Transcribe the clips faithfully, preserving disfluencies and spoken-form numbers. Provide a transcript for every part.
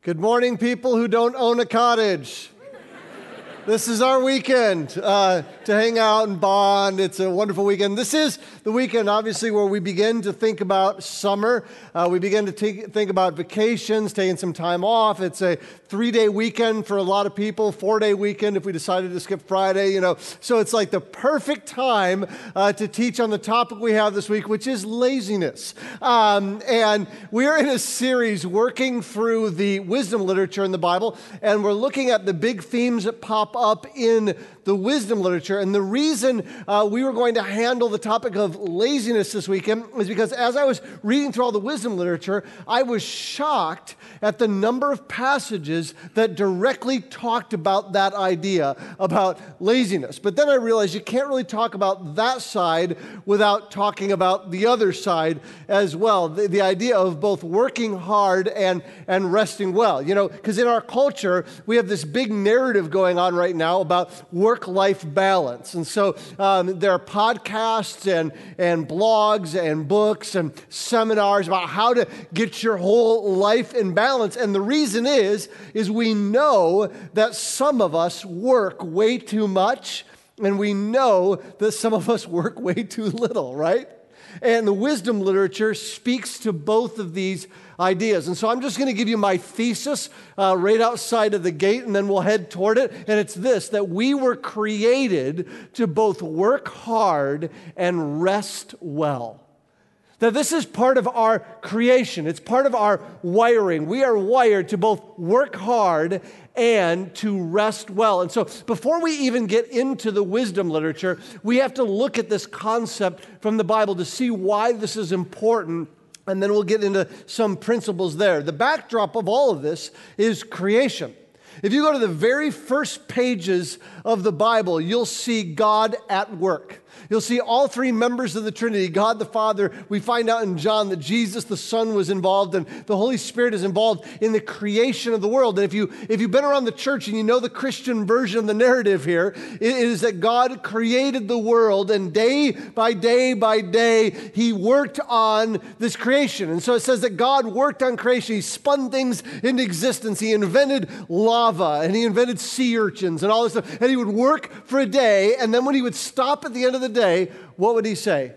Good morning, people who don't own a cottage. This is our weekend uh, to hang out and bond. It's a wonderful weekend. This is the weekend, obviously, where we begin to think about summer. Uh, we begin to take, think about vacations, taking some time off. It's a three-day weekend for a lot of people, four-day weekend if we decided to skip Friday, you know. So it's like the perfect time uh, to teach on the topic we have this week, which is laziness. Um, and we're in a series working through the wisdom literature in the Bible, and we're looking at the big themes that pop up in the wisdom literature. And the reason uh, we were going to handle the topic of laziness this weekend is because as I was reading through all the wisdom literature, I was shocked at the number of passages that directly talked about that idea about laziness. But then I realized you can't really talk about that side without talking about the other side as well. The, the idea of both working hard and, and resting well. You know, because in our culture, we have this big narrative going on right now about work-life balance. And so um, there are podcasts and, and blogs and books and seminars about how to get your whole life in balance. And the reason is, is we know that some of us work way too much, and we know that some of us work way too little, right? And the wisdom literature speaks to both of these ideas. And so I'm just going to give you my thesis uh, right outside of the gate, and then we'll head toward it. And it's this, that we were created to both work hard and rest well. That this is part of our creation. It's part of our wiring. We are wired to both work hard and to rest well. And so before we even get into the wisdom literature, we have to look at this concept from the Bible to see why this is important, and then we'll get into some principles there. The backdrop of all of this is creation. If you go to the very first pages of the Bible, you'll see God at work. You'll see all three members of the Trinity, God the Father. We find out in John that Jesus the Son was involved, and the Holy Spirit is involved in the creation of the world. And if, you, if you've been around the church and you know the Christian version of the narrative here, it is that God created the world, and day by day by day, He worked on this creation. And so it says that God worked on creation. He spun things into existence. He invented lava, and He invented sea urchins and all this stuff. And He would work for a day, and then when He would stop at the end of the day, what would He say?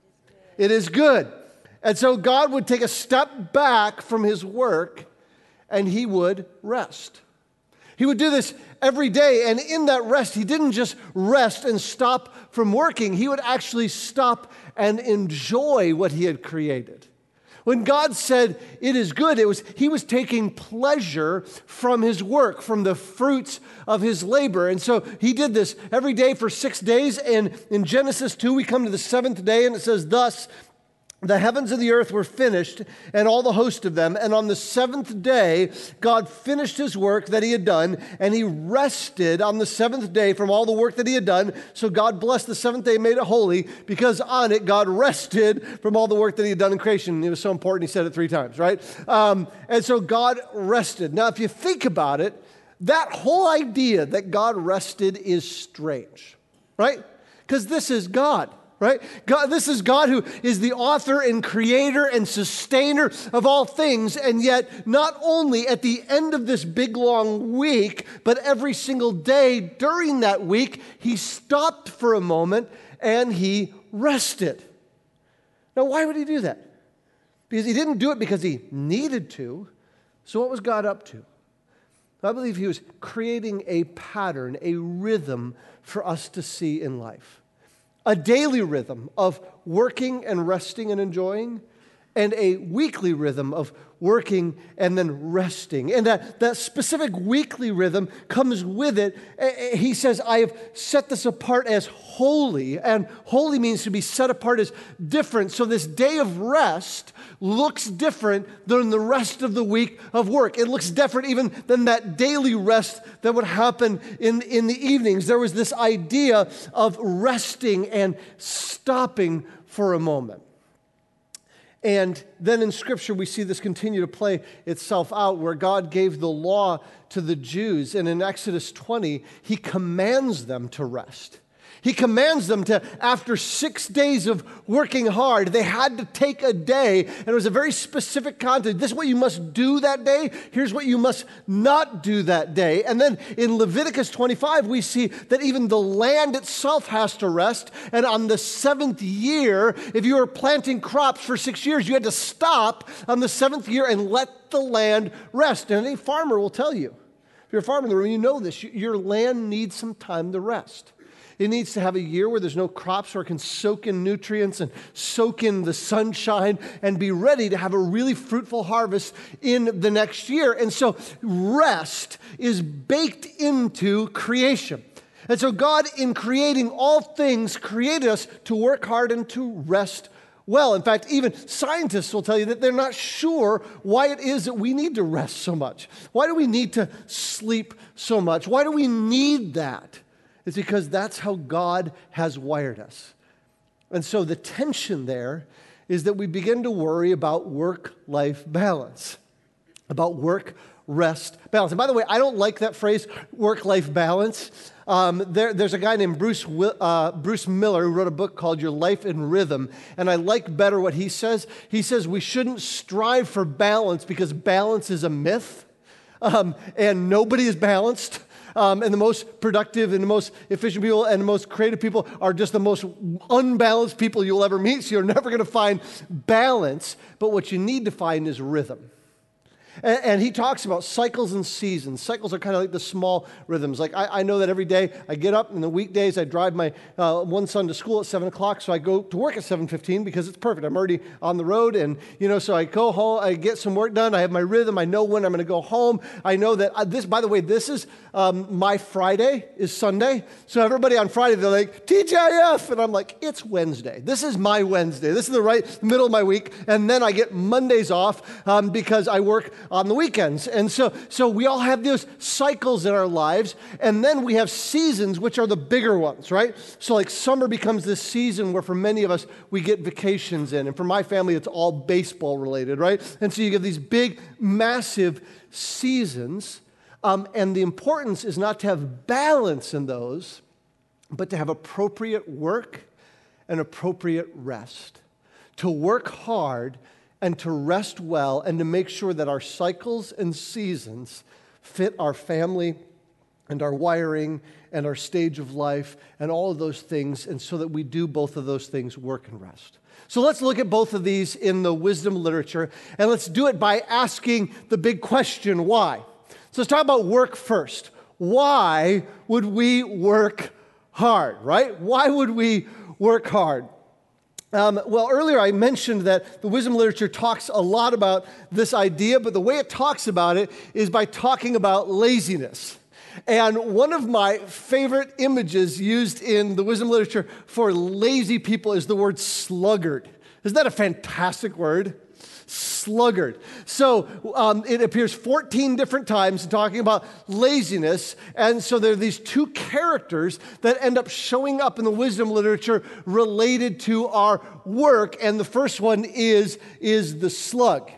It is good. And so God would take a step back from His work and He would rest. He would do this every day, and in that rest, He didn't just rest and stop from working. He would actually stop and enjoy what He had created. When God said, it is good, it was He was taking pleasure from His work, from the fruits of His labor. And so He did this every day for six days. And in Genesis two, we come to the seventh day, and it says, thus, the heavens and the earth were finished, and all the host of them. And on the seventh day, God finished His work that He had done, and He rested on the seventh day from all the work that He had done. So God blessed the seventh day, made it holy, because on it, God rested from all the work that He had done in creation. It was so important, He said it three times, right? Um, and so God rested. Now, if you think about it, that whole idea that God rested is strange, right? Because this is God. Right? God, this is God who is the author and creator and sustainer of all things, and yet not only at the end of this big long week, but every single day during that week, He stopped for a moment and He rested. Now, why would He do that? Because He didn't do it because He needed to. So what was God up to? I believe He was creating a pattern, a rhythm for us to see in life. A daily rhythm of working and resting and enjoying, and a weekly rhythm of working and then resting. And that, that specific weekly rhythm comes with it. He says, I have set this apart as holy, and holy means to be set apart as different. So this day of rest looks different than the rest of the week of work. It looks different even than that daily rest that would happen in, in the evenings. There was this idea of resting and stopping for a moment. And then in Scripture, we see this continue to play itself out, where God gave the law to the Jews. And in Exodus twenty, He commands them to rest. He commands them to, after six days of working hard, they had to take a day, and it was a very specific content. This is what you must do that day. Here's what you must not do that day. And then in Leviticus twenty-five, we see that even the land itself has to rest. And on the seventh year, if you were planting crops for six years, you had to stop on the seventh year and let the land rest. And any farmer will tell you, if you're a farmer in the room, you know this, your land needs some time to rest. It needs to have a year where there's no crops, where it can soak in nutrients and soak in the sunshine and be ready to have a really fruitful harvest in the next year. And so rest is baked into creation. And so God, in creating all things, created us to work hard and to rest well. In fact, even scientists will tell you that they're not sure why it is that we need to rest so much. Why do we need to sleep so much? Why do we need that? It's because that's how God has wired us. And so the tension there is that we begin to worry about work-life balance, about work-rest balance. And by the way, I don't like that phrase, work-life balance. Um, there, there's a guy named Bruce, uh, Bruce Miller who wrote a book called Your Life in Rhythm, and I like better what he says. He says we shouldn't strive for balance because balance is a myth, um, and nobody is balanced. Um, and the most productive and the most efficient people and the most creative people are just the most unbalanced people you'll ever meet. So you're never going to find balance. But what you need to find is rhythm. And, and he talks about cycles and seasons. Cycles are kind of like the small rhythms. Like I, I know that every day I get up, in the weekdays I drive my uh, one son to school at seven o'clock, so I go to work at seven fifteen because it's perfect. I'm already on the road, and you know, so I go home, I get some work done, I have my rhythm, I know when I'm going to go home. I know that uh, this, by the way, this is um, my Friday is Sunday, so everybody on Friday, they're like, T G I F, and I'm like, it's Wednesday. This is my Wednesday. This is the right middle of my week, and then I get Mondays off um, because I work on the weekends. And so, so we all have those cycles in our lives, and then we have seasons, which are the bigger ones, right? So like summer becomes this season where for many of us, we get vacations in. And for my family, it's all baseball related, right? And so you get these big, massive seasons, um, and the importance is not to have balance in those, but to have appropriate work and appropriate rest. To work hard and to rest well, and to make sure that our cycles and seasons fit our family and our wiring and our stage of life and all of those things, and so that we do both of those things, work and rest. So let's look at both of these in the wisdom literature, and let's do it by asking the big question, why? So let's talk about work first. Why would we work hard, right? Why would we work hard? Um, well, earlier I mentioned that the wisdom literature talks a lot about this idea, but the way it talks about it is by talking about laziness. And one of my favorite images used in the wisdom literature for lazy people is the word sluggard. Isn't that a fantastic word? Sluggard. So um, it appears fourteen different times talking about laziness. And so there are these two characters that end up showing up in the wisdom literature related to our work. And the first one is, is the slug.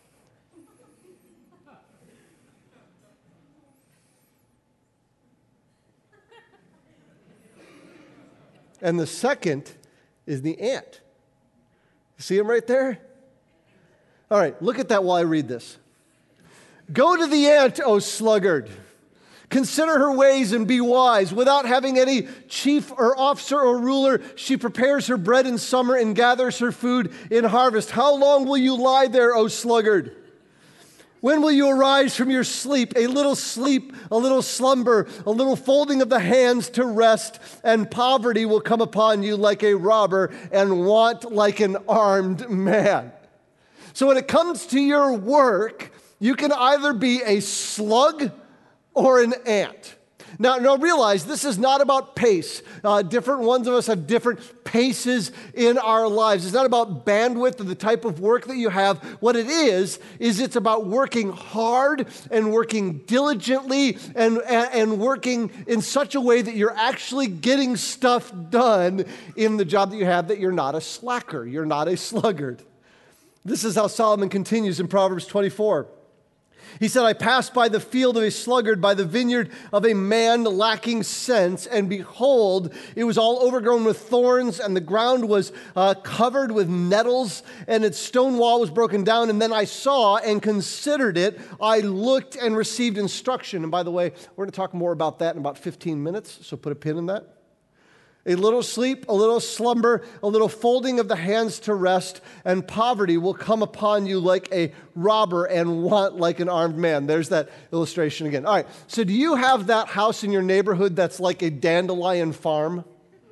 And the second is the ant. See him right there? All right, look at that while I read this. Go to the ant, O sluggard. Consider her ways and be wise. Without having any chief or officer or ruler, she prepares her bread in summer and gathers her food in harvest. How long will you lie there, O sluggard? When will you arise from your sleep? A little sleep, a little slumber, a little folding of the hands to rest, and poverty will come upon you like a robber and want like an armed man. So when it comes to your work, you can either be a slug or an ant. Now, now realize this is not about pace. Uh, different ones of us have different paces in our lives. It's not about bandwidth of the type of work that you have. What it is, is it's about working hard and working diligently and, and, and working in such a way that you're actually getting stuff done in the job that you have, that you're not a slacker, you're not a sluggard. This is how Solomon continues in Proverbs twenty-four. He said, I passed by the field of a sluggard, by the vineyard of a man lacking sense, and behold, it was all overgrown with thorns, and the ground was uh, covered with nettles, and its stone wall was broken down. And then I saw and considered it. I looked and received instruction. And by the way, we're going to talk more about that in about fifteen minutes, so put a pin in that. A little sleep, a little slumber, a little folding of the hands to rest, and poverty will come upon you like a robber and want like an armed man. There's that illustration again. All right, so do you have that house in your neighborhood that's like a dandelion farm?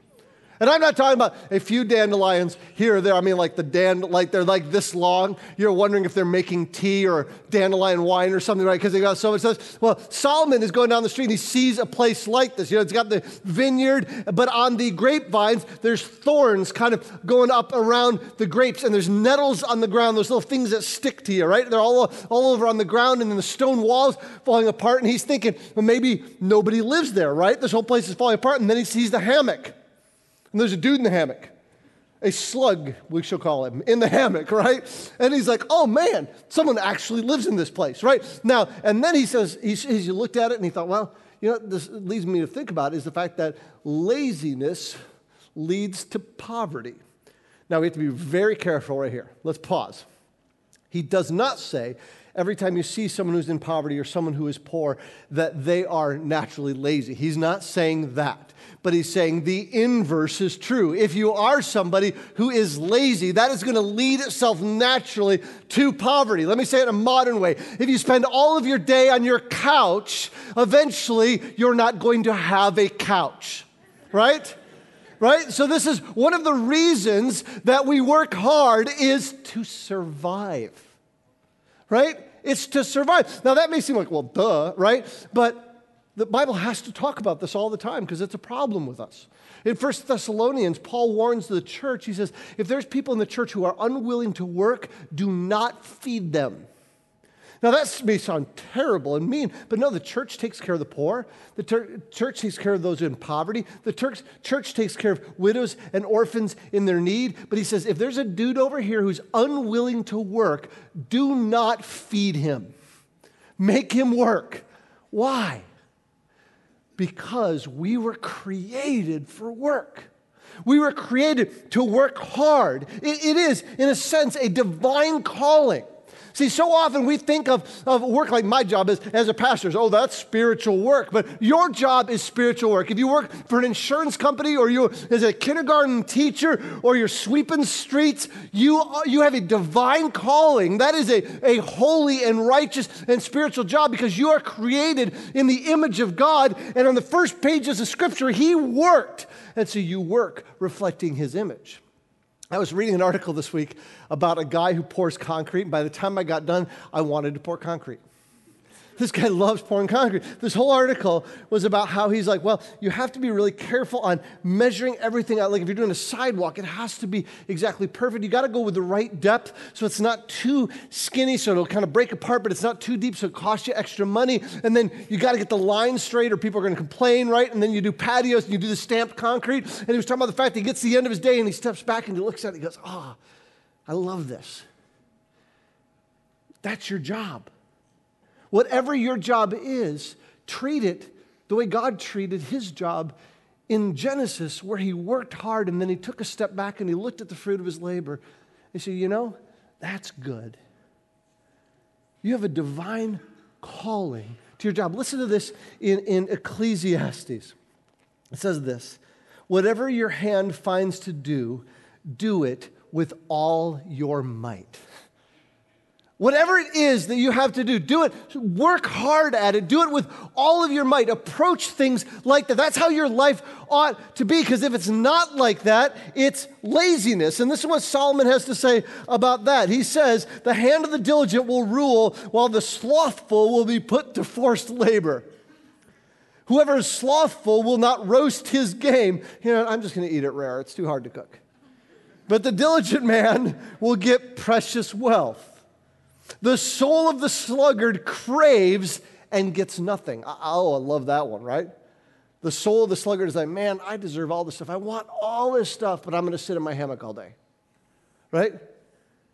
And I'm not talking about a few dandelions here or there. I mean, like the dand, like they're like this long. You're wondering if they're making tea or dandelion wine or something, right? Because they got so much stuff. Well, Solomon is going down the street and he sees a place like this. You know, it's got the vineyard, but on the grapevines, there's thorns kind of going up around the grapes, and there's nettles on the ground. Those little things that stick to you, right? They're all all over on the ground, and then the stone walls falling apart. And he's thinking, well, maybe nobody lives there, right? This whole place is falling apart. And then he sees the hammock. And there's a dude in the hammock, a slug, we shall call him, in the hammock, right? And he's like, oh man, someone actually lives in this place, right? Now, and then he says, he, he looked at it and he thought, well, you know, this leads me to think about is the fact that laziness leads to poverty. Now, we have to be very careful right here. Let's pause. He does not say every time you see someone who's in poverty or someone who is poor that they are naturally lazy. He's not saying that. But he's saying the inverse is true. If you are somebody who is lazy, that is going to lead itself naturally to poverty. Let me say it in a modern way. If you spend all of your day on your couch, eventually you're not going to have a couch, right? Right? So this is one of the reasons that we work hard is to survive, right? It's to survive. Now that may seem like, well, duh, right? But the Bible has to talk about this all the time because it's a problem with us. In First Thessalonians, Paul warns the church. He says, if there's people in the church who are unwilling to work, do not feed them. Now, that may sound terrible and mean, but no, the church takes care of the poor. The ter- church takes care of those in poverty. The church, church takes care of widows and orphans in their need. But he says, if there's a dude over here who's unwilling to work, do not feed him. Make him work. Why? Because we were created for work. We were created to work hard. It, it is, in a sense, a divine calling. See, so often we think of, of work like my job is, as a pastor is, oh, that's spiritual work. But your job is spiritual work. If you work for an insurance company or you as a kindergarten teacher or you're sweeping streets, you, you have a divine calling. That is a, a holy and righteous and spiritual job because you are created in the image of God. And on the first pages of Scripture, He worked. And so you work reflecting His image. I was reading an article this week about a guy who pours concrete, and by the time I got done, I wanted to pour concrete. This guy loves pouring concrete. This whole article was about how he's like, well, you have to be really careful on measuring everything out. Like if you're doing a sidewalk, it has to be exactly perfect. You got to go with the right depth so it's not too skinny so it'll kind of break apart, but it's not too deep so it costs you extra money. And then you got to get the line straight or people are going to complain, right? And then you do patios and you do the stamped concrete. And he was talking about the fact that he gets to the end of his day and he steps back and he looks at it and he goes, oh, I love this. That's your job. Whatever your job is, treat it the way God treated His job in Genesis, where He worked hard and then He took a step back and He looked at the fruit of His labor. He said, you know, that's good. You have a divine calling to your job. Listen to this in, in Ecclesiastes. It says this, whatever your hand finds to do, do it with all your might. Whatever it is that you have to do, do it. Work hard at it. Do it with all of your might. Approach things like that. That's how your life ought to be, because if it's not like that, it's laziness. And this is what Solomon has to say about that. He says, the hand of the diligent will rule, while the slothful will be put to forced labor. Whoever is slothful will not roast his game. You know, I'm just going to eat it rare. It's too hard to cook. But the diligent man will get precious wealth. The soul of the sluggard craves and gets nothing. Oh, I love that one, right? The soul of the sluggard is like, man, I deserve all this stuff. I want all this stuff, but I'm going to sit in my hammock all day, right?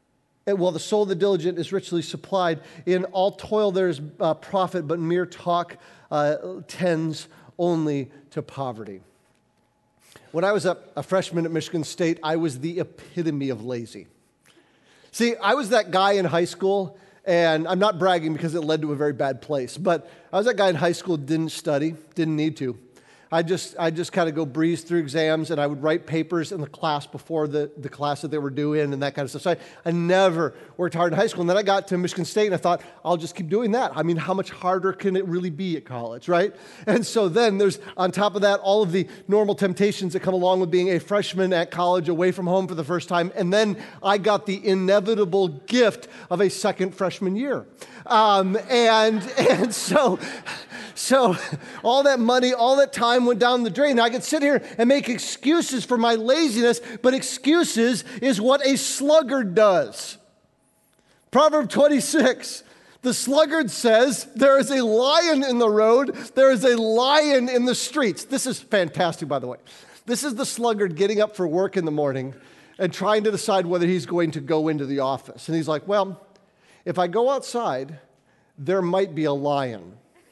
And while the soul of the diligent is richly supplied, in all toil there is uh, profit, but mere talk uh, tends only to poverty. When I was a, a freshman at Michigan State, I was the epitome of lazy. See, I was that guy in high school, and I'm not bragging because it led to a very bad place, but I was that guy in high school who didn't study, didn't need to. I just I just kind of go breeze through exams, and I would write papers in the class before the, the class that they were due in and that kind of stuff. So I, I never worked hard in high school. And then I got to Michigan State, and I thought, I'll just keep doing that. I mean, how much harder can it really be at college, right? And so then there's, on top of that, all of the normal temptations that come along with being a freshman at college away from home for the first time. And then I got the inevitable gift of a second freshman year. Um, and, and so... So all that money, all that time went down the drain. Now, I could sit here and make excuses for my laziness, but excuses is what a sluggard does. Proverb twenty-six, the sluggard says, there is a lion in the road, there is a lion in the streets. This is fantastic, by the way. This is the sluggard getting up for work in the morning and trying to decide whether he's going to go into the office. And he's like, well, if I go outside, there might be a lion.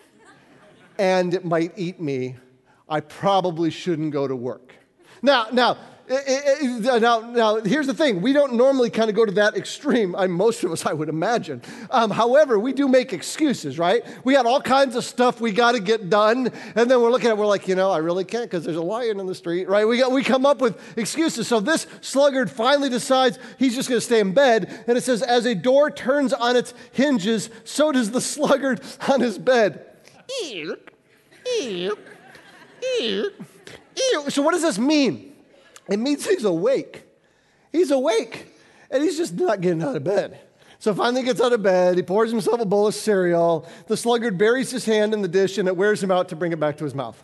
And it might eat me. I probably shouldn't go to work. Now, now, it, it, now, now, here's the thing. We don't normally kind of go to that extreme. I, most of us, I would imagine. Um, however, we do make excuses, right? We got all kinds of stuff we got to get done, and then we're looking at it, we're like, you know, I really can't because there's a lion in the street, right? We got, we come up with excuses. So this sluggard finally decides he's just going to stay in bed, and it says, as a door turns on its hinges, so does the sluggard on his bed. Ew, ew, ew, ew. So what does this mean? It means he's awake. He's awake, and he's just not getting out of bed. So finally he gets out of bed, he pours himself a bowl of cereal, the sluggard buries his hand in the dish, and it wears him out to bring it back to his mouth.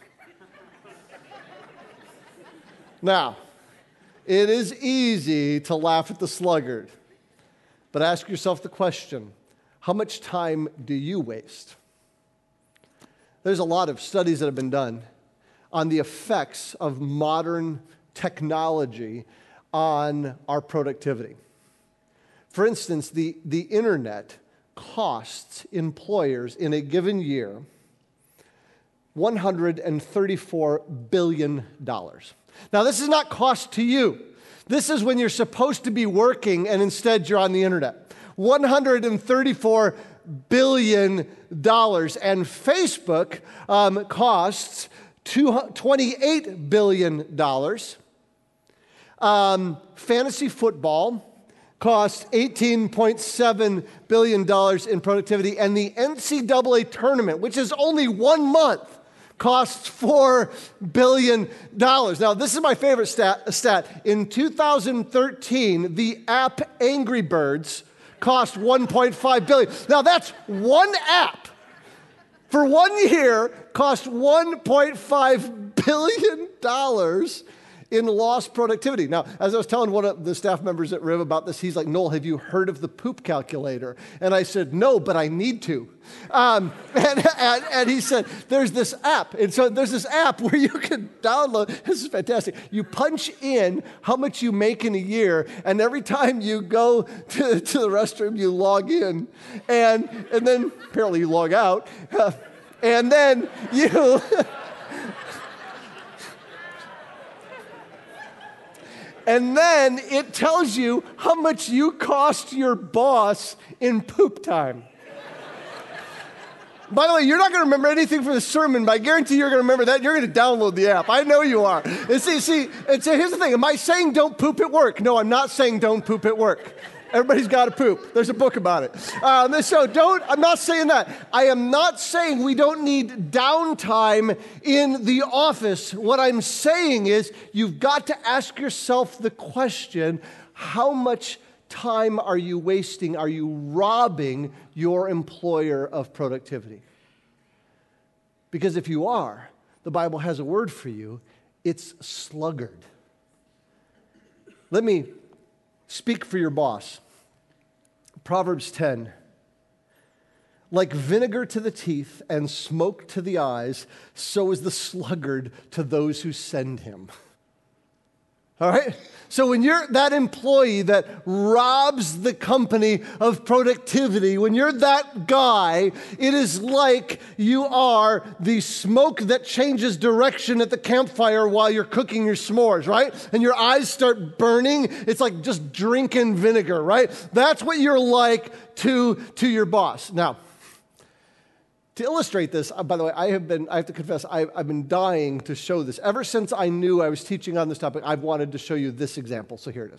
Now, it is easy to laugh at the sluggard, but ask yourself the question, how much time do you waste? There's a lot of studies that have been done on the effects of modern technology on our productivity. For instance, the, the internet costs employers in a given year one hundred thirty-four billion dollars. Now, this is not cost to you. This is when you're supposed to be working and instead you're on the internet. one hundred thirty-four billion dollars. And Facebook um, costs twenty-eight billion dollars. Um, fantasy football costs eighteen point seven billion dollars in productivity. And the N C double A tournament, which is only one month, costs four billion dollars. Now, this is my favorite stat. stat. In two thousand thirteen, the app Angry Birds cost one point five billion dollars. Now, that's one app. For one year, cost one point five billion dollars in lost productivity. Now, as I was telling one of the staff members at Riv about this, he's like, Noel, have you heard of the poop calculator? And I said, no, but I need to. Um, and, and, and he said, there's this app. And so there's this app where you can download. This is fantastic. You punch in how much you make in a year, and every time you go to, to the restroom, you log in. And, and then apparently you log out. Uh, and then you... And then it tells you how much you cost your boss in poop time. By the way, you're not going to remember anything from the sermon, but I guarantee you're going to remember that. You're going to download the app. I know you are. And see, see, and so here's the thing. Am I saying don't poop at work? No, I'm not saying don't poop at work. Everybody's got to poop. There's a book about it. Um, so don't, I'm not saying that. I am not saying we don't need downtime in the office. What I'm saying is you've got to ask yourself the question, how much time are you wasting? Are you robbing your employer of productivity? Because if you are, the Bible has a word for you. It's sluggard. Let me speak for your boss. Proverbs ten. Like vinegar to the teeth and smoke to the eyes, so is the sluggard to those who send him. all right? So when you're that employee that robs the company of productivity, when you're that guy, it is like you are the smoke that changes direction at the campfire while you're cooking your s'mores, right? And your eyes start burning. It's like just drinking vinegar, right? That's what you're like to, to your boss. Now, to illustrate this, uh, by the way, I have been, I have to confess, I've, I've been dying to show this. Ever since I knew I was teaching on this topic, I've wanted to show you this example. So here it is.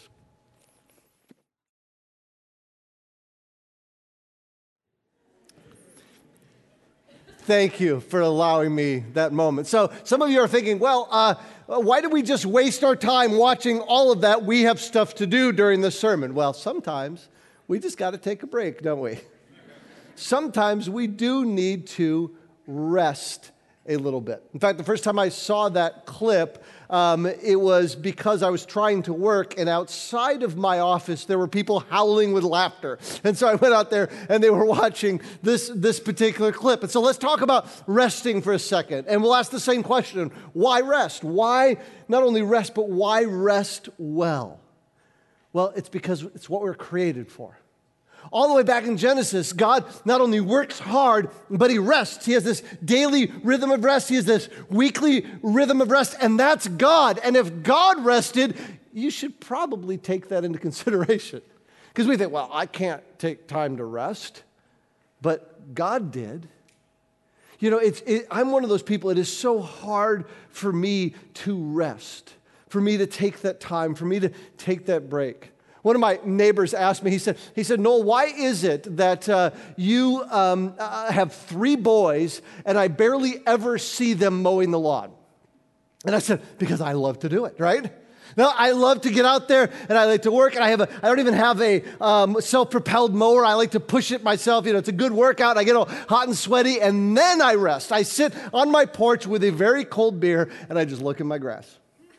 Thank you for allowing me that moment. So some of you are thinking, well, uh, why do we just waste our time watching all of that? We have stuff to do during the sermon. Well, sometimes we just got to take a break, don't we? Sometimes we do need to rest a little bit. In fact, the first time I saw that clip, um, it was because I was trying to work, and outside of my office, there were people howling with laughter. And so I went out there, and they were watching this, this particular clip. And so let's talk about resting for a second. And we'll ask the same question. Why rest? Why not only rest, but why rest well? Well, it's because it's what we're created for. All the way back in Genesis, God not only works hard, but he rests. He has this daily rhythm of rest. He has this weekly rhythm of rest, and that's God. And if God rested, you should probably take that into consideration. Because we think, well, I can't take time to rest, but God did. You know, it's, it, I'm one of those people, it is so hard for me to rest, for me to take that time, for me to take that break. One of my neighbors asked me, he said, he said, Noel, why is it that uh, you um, uh, have three boys and I barely ever see them mowing the lawn? And I said, because I love to do it, right? No, I love to get out there and I like to work, and I have a, I don't even have a um, self-propelled mower. I like to push it myself. You know, it's a good workout. I get all hot and sweaty, and then I rest. I sit on my porch with a very cold beer and I just look at my grass.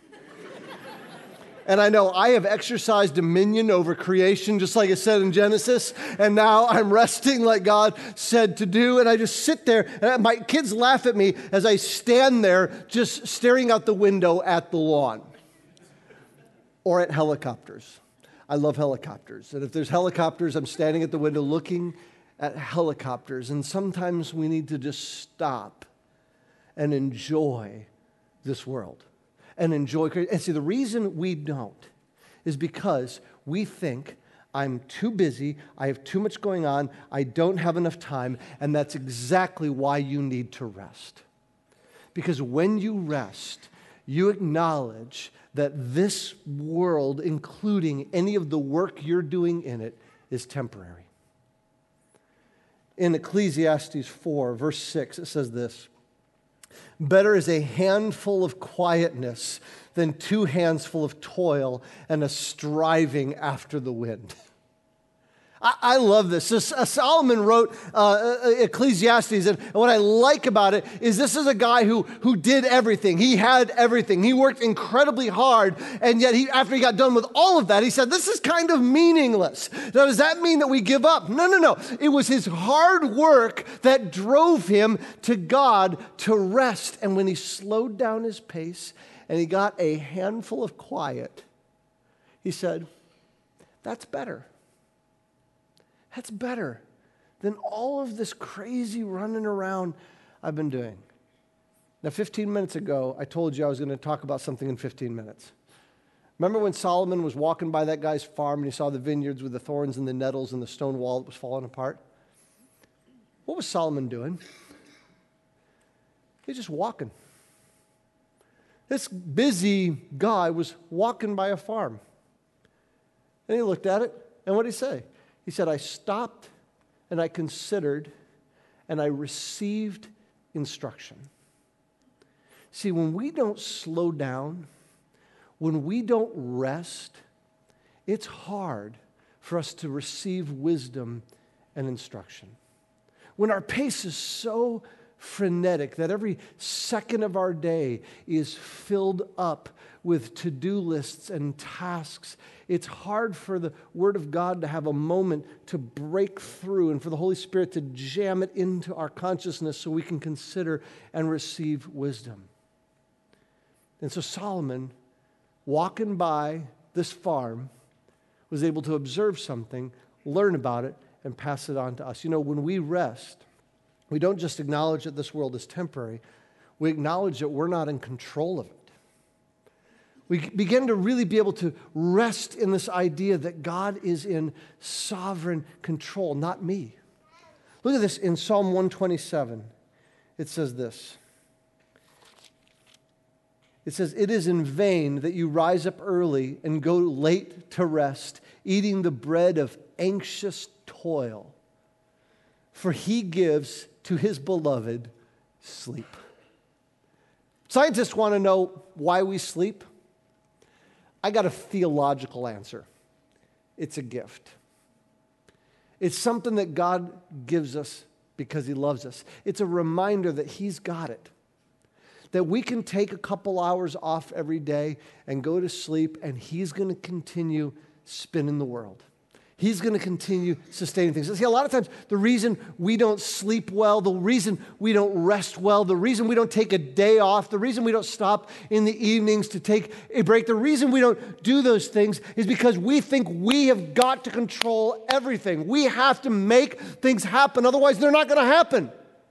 And I know I have exercised dominion over creation, just like it said in Genesis. And now I'm resting like God said to do. And I just sit there. And my kids laugh at me as I stand there just staring out the window at the lawn. Or at helicopters. I love helicopters. And if there's helicopters, I'm standing at the window looking at helicopters. And sometimes we need to just stop and enjoy this world. And enjoy. And see, the reason we don't is because we think I'm too busy, I have too much going on, I don't have enough time, and that's exactly why you need to rest. Because when you rest, you acknowledge that this world, including any of the work you're doing in it, is temporary. In Ecclesiastes four, verse six, it says this: better is a handful of quietness than two hands full of toil and a striving after the wind. I, I love this. So, uh, Solomon wrote uh, Ecclesiastes, and what I like about it is this is a guy who, who did everything. He had everything. He worked incredibly hard, and yet he, after he got done with all of that, he said, this is kind of meaningless. Now, does that mean that we give up? No, no, no. It was his hard work that drove him to God to rest, and when he slowed down his pace and he got a handful of quiet, he said, that's better. That's better than all of this crazy running around I've been doing. Now, fifteen minutes ago, I told you I was going to talk about something in fifteen minutes. Remember when Solomon was walking by that guy's farm and he saw the vineyards with the thorns and the nettles and the stone wall that was falling apart? What was Solomon doing? He was just walking. This busy guy was walking by a farm. And he looked at it, and what did he say? He said, I stopped and I considered and I received instruction. See, when we don't slow down, when we don't rest, it's hard for us to receive wisdom and instruction. When our pace is so frenetic that every second of our day is filled up with to-do lists and tasks, it's hard for the Word of God to have a moment to break through and for the Holy Spirit to jam it into our consciousness so we can consider and receive wisdom. And so Solomon walking by this farm, was able to observe something, learn about it, and pass it on to us. You know, when we rest, we don't just acknowledge that this world is temporary, we acknowledge that we're not in control of it. We begin to really be able to rest in this idea that God is in sovereign control, not me. Look at this in Psalm one twenty-seven. It says this. It says, "It is in vain that you rise up early and go late to rest, eating the bread of anxious toil, for he gives to his beloved sleep." Scientists want to know why we sleep. I got a theological answer. It's a gift. It's something that God gives us because he loves us. It's a reminder that he's got it. That we can take a couple hours off every day and go to sleep, and he's going to continue spinning the world. He's going to continue sustaining things. See, a lot of times, the reason we don't sleep well, the reason we don't rest well, the reason we don't take a day off, the reason we don't stop in the evenings to take a break, the reason we don't do those things is because we think we have got to control everything. We have to make things happen, otherwise they're not going to happen.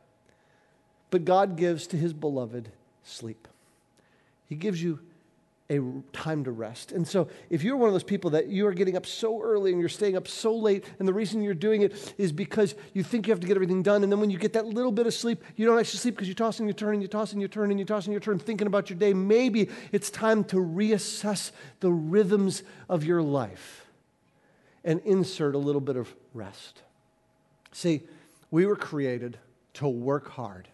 But God gives to his beloved sleep. He gives you a time to rest. And so if you're one of those people that you are getting up so early and you're staying up so late, and the reason you're doing it is because you think you have to get everything done, and then when you get that little bit of sleep, you don't actually sleep because you toss and you turn and you toss and you turn and you toss and you turn thinking about your day, maybe it's time to reassess the rhythms of your life and insert a little bit of rest. See, we were created to work hard,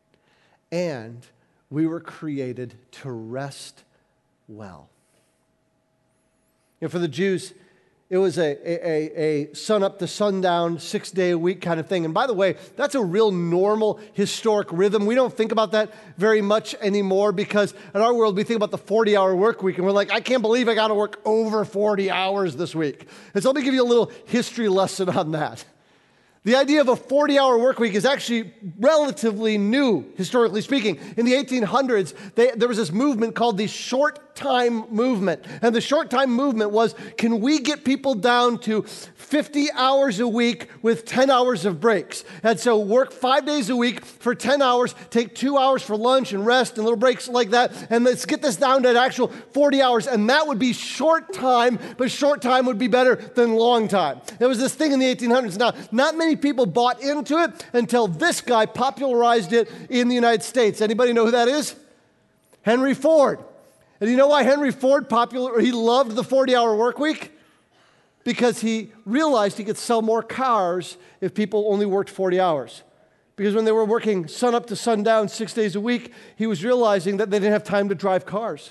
and we were created to rest well. You know, for the Jews, it was a, a, a sun up to sundown, six day a week kind of thing. And by the way, that's a real normal historic rhythm. We don't think about that very much anymore because in our world, we think about the forty hour work week and we're like, I can't believe I got to work over forty hours this week. And so let me give you a little history lesson on that. The idea of a forty hour work week is actually relatively new, historically speaking. In the eighteen hundreds, they, there was this movement called the short time movement. And the short time movement was, can we get people down to fifty hours a week with ten hours of breaks? And so work five days a week for ten hours, take two hours for lunch and rest and little breaks like that, and let's get this down to an actual forty hours. And that would be short time, but short time would be better than long time. There was this thing in the eighteen hundreds. Now, not many people bought into it until this guy popularized it in the United States. Anybody know who that is? Henry Ford. And you know why Henry Ford popular? He loved the forty hour work week? Because he realized he could sell more cars if people only worked forty hours. Because when they were working sun up to sundown six days a week, he was realizing that they didn't have time to drive cars.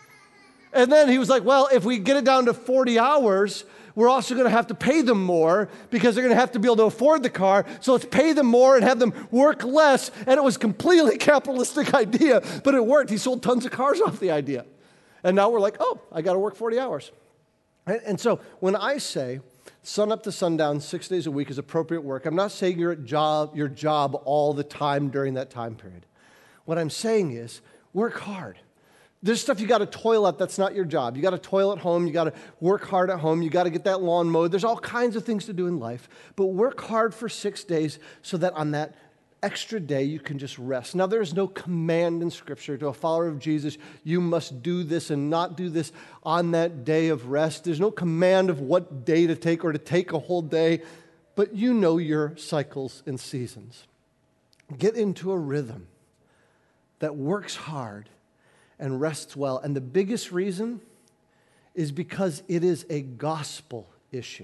And then he was like, well, if we get it down to forty hours, we're also going to have to pay them more because they're going to have to be able to afford the car. So let's pay them more and have them work less. And it was a completely capitalistic idea, but it worked. He sold tons of cars off the idea. And now we're like, oh, I got to work forty hours. And, and so when I say sun up to sundown, six days a week is appropriate work, I'm not saying you're at job, your job all the time during that time period. What I'm saying is work hard. There's stuff you got to toil at that's not your job. You got to toil at home. You got to work hard at home. You got to get that lawn mowed. There's all kinds of things to do in life. But work hard for six days so that on that extra day you can just rest. Now, there's no command in Scripture to a follower of Jesus, you must do this and not do this on that day of rest. There's no command of what day to take or to take a whole day. But you know your cycles and seasons. Get into a rhythm that works hard and rests well. And the biggest reason is because it is a gospel issue.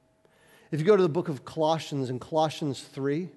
If you go to the book of Colossians, in Colossians three,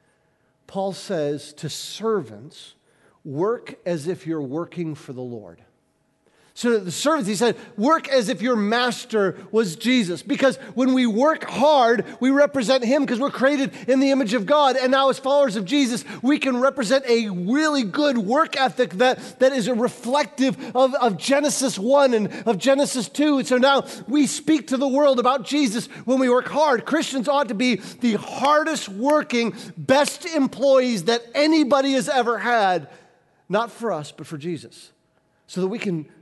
Paul says to servants, work as if you're working for the Lord. So the servants, he said, work as if your master was Jesus. Because when we work hard, we represent him because we're created in the image of God. And now as followers of Jesus, we can represent a really good work ethic that, that is a reflective of, of Genesis one and of Genesis two. And so now we speak to the world about Jesus when we work hard. Christians ought to be the hardest working, best employees that anybody has ever had. Not for us, but for Jesus. So that we can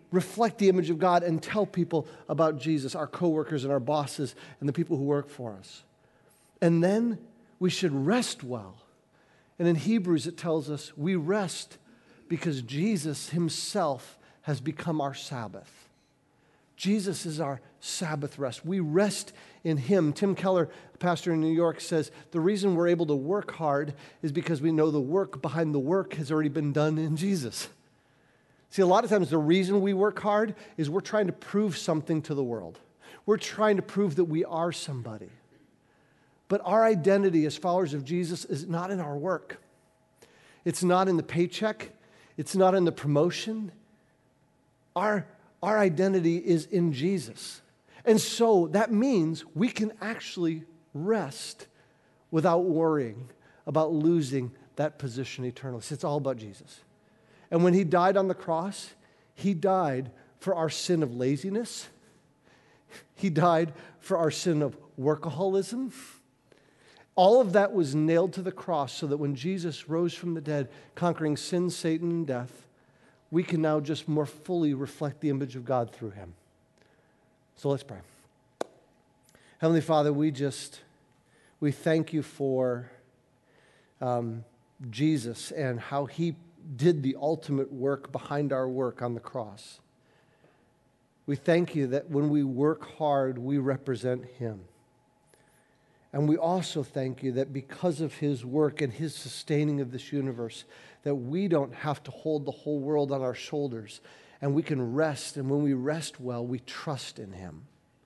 reflect the image of God and tell people about Jesus, our coworkers and our bosses and the people who work for us. And then we should rest well. And in Hebrews it tells us we rest because Jesus himself has become our Sabbath. Jesus is our Sabbath rest. We rest in him. Tim Keller, a pastor in New York, says the reason we're able to work hard is because we know the work behind the work has already been done in Jesus. See, a lot of times the reason we work hard is we're trying to prove something to the world. We're trying to prove that we are somebody. But our identity as followers of Jesus is not in our work. It's not in the paycheck. It's not in the promotion. Our, our identity is in Jesus. And so that means we can actually rest without worrying about losing that position eternally. It's all about Jesus. And when he died on the cross, he died for our sin of laziness. He died for our sin of workaholism. All of that was nailed to the cross so that when Jesus rose from the dead, conquering sin, Satan, and death, we can now just more fully reflect the image of God through him. So let's pray. Heavenly Father, we just, we thank you for um, Jesus and how he did the ultimate work behind our work on the cross. We thank you that when we work hard, we represent him. And we also thank you that because of his work and his sustaining of this universe, that we don't have to hold the whole world on our shoulders, and we can rest, and when we rest well, we trust in him.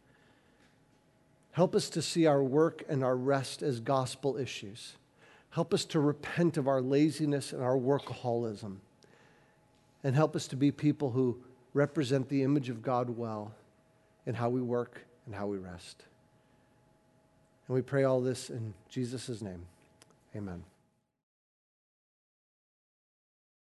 Help us to see our work and our rest as gospel issues. Help us to repent of our laziness and our workaholism, and help us to be people who represent the image of God well in how we work and how we rest. And we pray all this in Jesus' name. Amen.